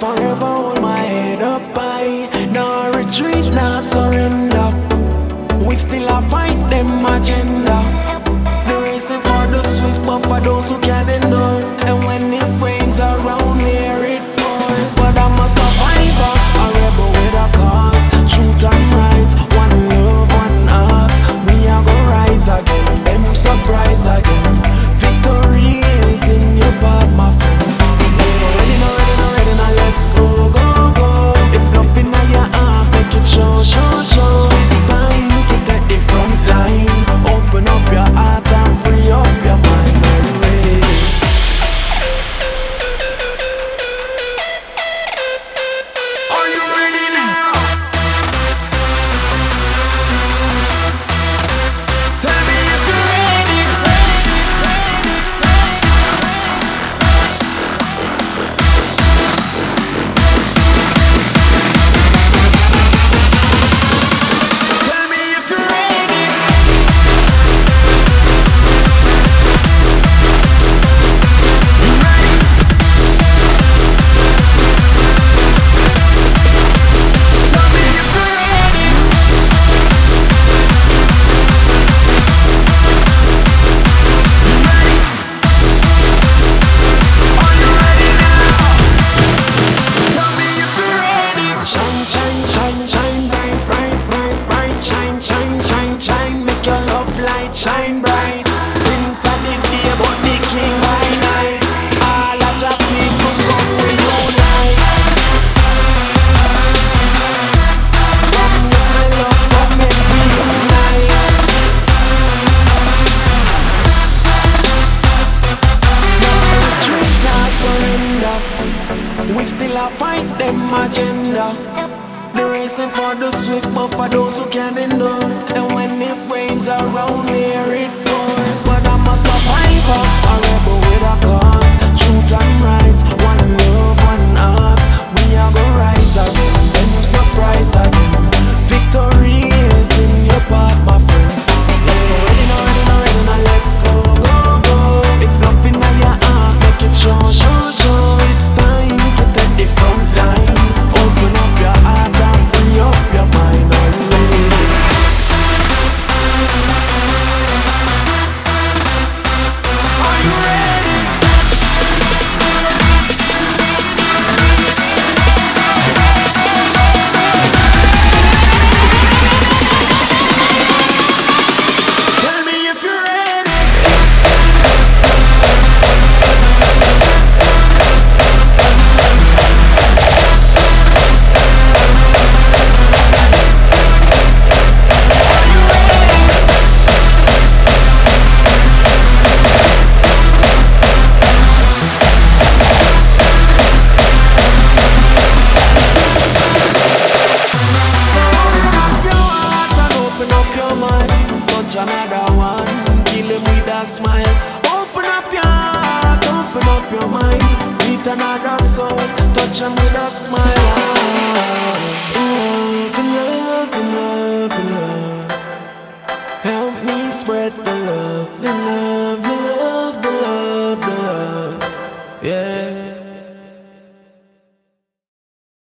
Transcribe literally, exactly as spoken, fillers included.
forever hold my head up high. No retreat, not surrender. We still a fight them agenda. The racing for the swift, but for those who can endure. And when it rains around here, it pours. But I'm a survivor, a rebel with a cause. Truth and right, one love, one heart. We are gonna rise again, them surprise again. Victory is in your path, my friend. So ready, now ready, now ready, now let's go, go, go. If nothing in your heart, make it show, show, show. It's time to take the front line. Open up your heart and free up your mind. Are you ready? Are you ready now? Tell me if you're ready. Tell me if you're ready. You ready? Tell me if you're ready. You ready? Are you ready now? Tell me if you're ready. Shine, shine, shine, shine, bright, bright, bright, bright. Shine, shine, shine, shine. Make your love light shine bright. Prince of the day, but the king by night. All of your people come with unite. Come you say love, come make we unite. No retreat, not surrender. We still a fight them agenda. The racing for the swift, but for those who can endure. And when it rains around here, it pours. But I'm a survivor, a rebel with a cause. Truth and right, one love, one heart. We are gonna rise again, then you surprise again. Victory is in your path, my friend. So ready, now ready, now ready, now let's go, go, go. If nothing in your heart, make it show, show, show. It's time to take the front line. Open up your heart and free up your mind. Are you ready? Are you ready? Tell me if you're ready. Are you ready? So open up your heart and open up your mind. Touch another one, kill him with a smile. Open up your heart, open up your mind. Meet another soul, touch him with a smile. Love and love and love and love. Help me spread the love, the love.